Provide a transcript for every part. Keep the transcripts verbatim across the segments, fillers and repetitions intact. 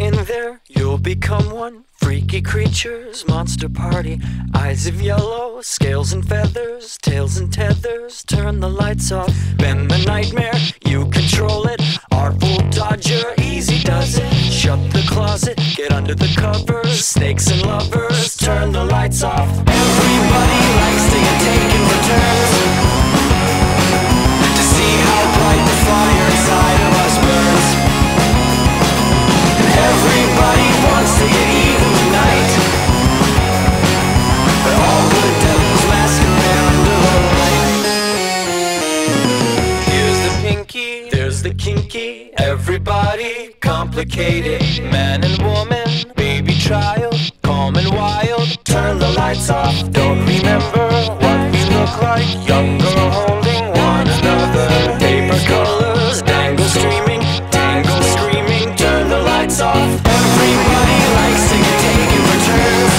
in there, you'll become one. Freaky creatures, monster party. Eyes of yellow, scales and feathers, tails and tethers. Turn the lights off, bend the nightmare, you control it. Artful dodger, easy does it. Shut the closet, get under the covers. Snakes and lovers, turn the lights off. Everybody likes to get taken for turns, to see how bright the fire inside of us burns. And everybody wants to get evil tonight, but all good devils masquerade under the light. Here's the pinky, there's the kinky. Everybody complicated, man and woman, baby child, calm and wild. Turn the lights off, don't remember what we look like. Young girl holding one another, paper colors dangle streaming, tangle screaming. Turn the lights off. Everybody likes to get taken for turns,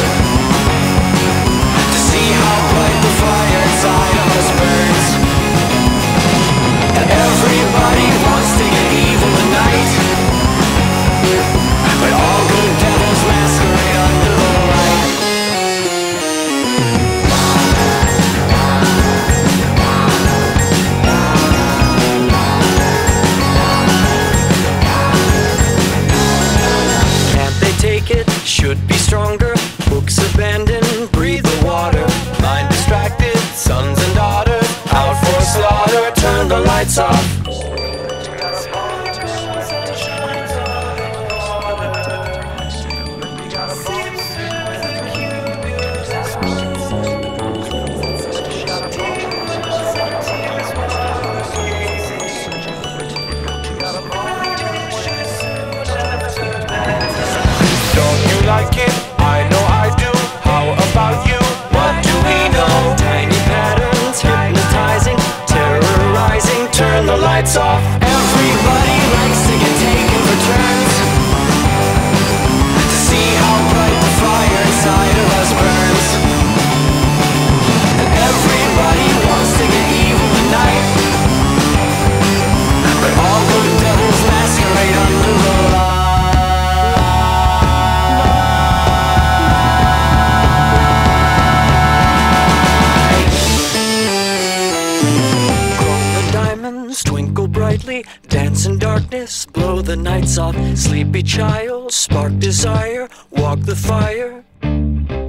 to see how bright the fire inside of us burns. And everybody wants to get evil tonight, but all good devils masquerade under the light. Can't they take it? Should be stronger. Books abandoned, breathe the water. Mind distracted, sons and daughters out for slaughter. Turn the lights off. Don't you like it? I know I do. How about you? What do we know? Tiny patterns, hypnotizing, terrorizing. Turn the lights off. Everybody likes to get taken for turns, to see how bright the fire inside of us burns. And everybody wants to get evil tonight, but all good devils masquerade under the light. Twinkle brightly, dance in darkness, blow the nights off. Sleepy child, spark desire, walk the fire.